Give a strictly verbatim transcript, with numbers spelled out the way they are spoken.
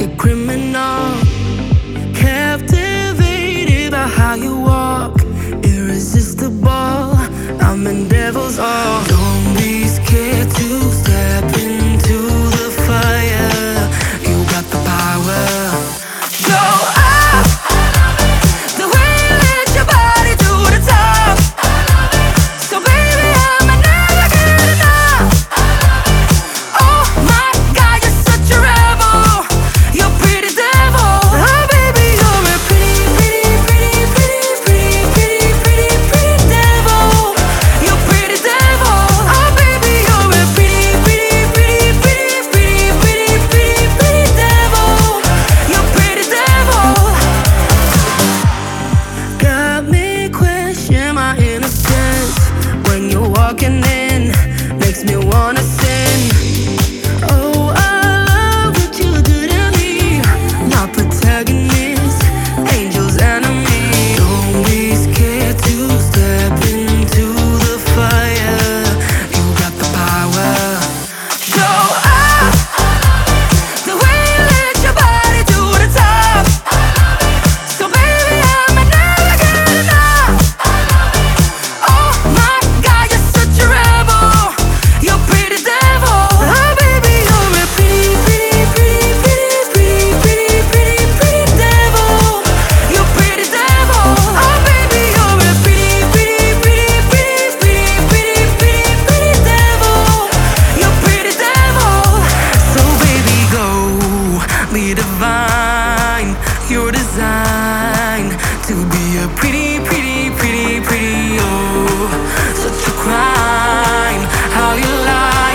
a criminal, captivated by how you walk, irresistible. I'm in devil's arms. Don't be scared to step into the fire. You got the power. Go up, the way you let your body to the top. So baby, I'ma never get enough. Oh my God, you're such a rebel. You're pretty devil. Oh baby, you're a pretty, pretty, pretty, pretty, pretty, pretty, pretty, pretty devil. You're pretty devil. Oh baby, you're a pretty, pretty, pretty, pretty, pretty, pretty, pretty, pretty devil. You're pretty devil. Got me question my innocence when you're walking in, makes me wanna sin. Oh, I love what you do to me. My protagonist, angel's enemy. Don't be scared to step into the fire. You got the power. Go up, the way you let your body to the top. So baby, I'ma never get enough. Oh my God, you're such a rebel. You're pretty devil. Oh baby, you're a pretty, pretty, pretty, pretty, pretty, pretty, pretty, pretty devil. You're pretty devil. Oh baby, you're a pretty, pretty, pretty, pretty, pretty, pretty, pretty, pretty devil. You're pretty devil. So baby, go be divine. You're designed to be a pretty, pretty, pretty, pretty, oh, such a crime. How you lie.